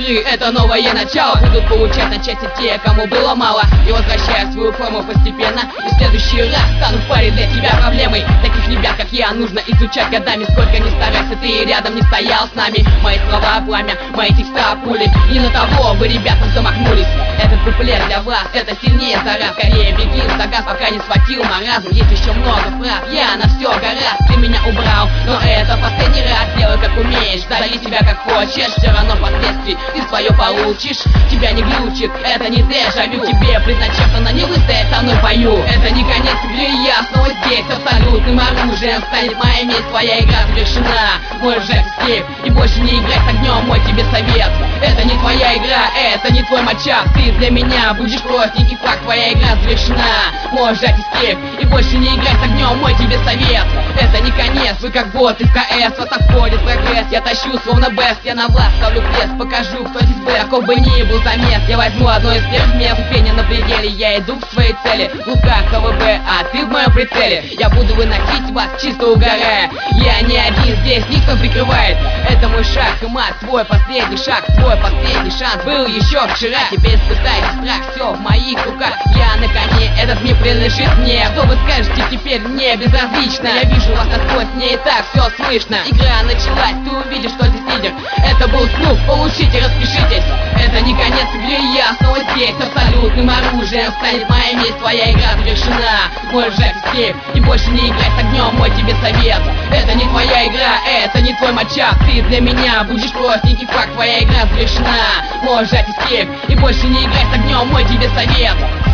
игры это новое начало. Будут получать на части те, кому было мало. И возвращая свою форму постепенно, и в следующий раз стану в паре для тебя проблемой. Таких ребят, как я, нужно изучать годами. Сколько ни старайся, ты рядом не стоял с нами. Мои слова пламя, мои текста пули. Не на того вы, ребята, замахнулись. Этот куплет для вас, это сильнее за раз. Скорее беги в загаз, пока не схватил маразм. Есть еще много фраз, я на все гораздо. Ты меня убрал, но это последний раз. Делай как умеешь, зови себя как хочешь. Все равно впоследствии ты свое получишь. Тебя не глючит, это не дежавю. Тебе предначертано не выстоять со мной в бою. Это не конец игры, я снова здесь. Абсолютным оружием станет моя месть. Твоя игра завершена, можешь жать эскейп и больше не играть с огнем, мой тебе совет. Это не твоя игра, это не твой матчап. Ты для меня будешь простенький факт. Твоя игра завершена, можешь жать эскейп и больше не играть с огнем, мой тебе совет. Это не конец, вы как боты в КС. Вас обходит прогресс, я тащу словно бест. Я на вас ставлю крест, покажу, кто здесь бест. Каков бы ни был замес, я возьму одно из первых мест. Терпение на пределе, я иду к своей цели. Лука, КВБ, а ты в моем прицеле. Я буду выносить вас, чисто угорая. Я не один здесь, никто прикрывает. Это мой шаг и мат, твой последний шаг. Твой последний шанс был еще вчера. Теперь испытайте страх, все в моих руках. Я на коне, этот мир принадлежит мне. Что вы скажете теперь, мне безразлично. Я вижу вас насквозь, мне и так все слышно. Игра началась, ты увидишь, что здесь лидер. Это был Снуп, получите, распишитесь. Это не конец игры, я снова здесь. Абсолютным оружием станет моя месть. Твоя игра завершена, можешь жать эскейп и больше не играть с огнем, мой тебе совет. Это не твоя игра, это не твой матчап. Ты для меня будешь простенький факт. Твоя игра завершена, можешь жать эскейп и больше не играть с огнем, мой тебе совет.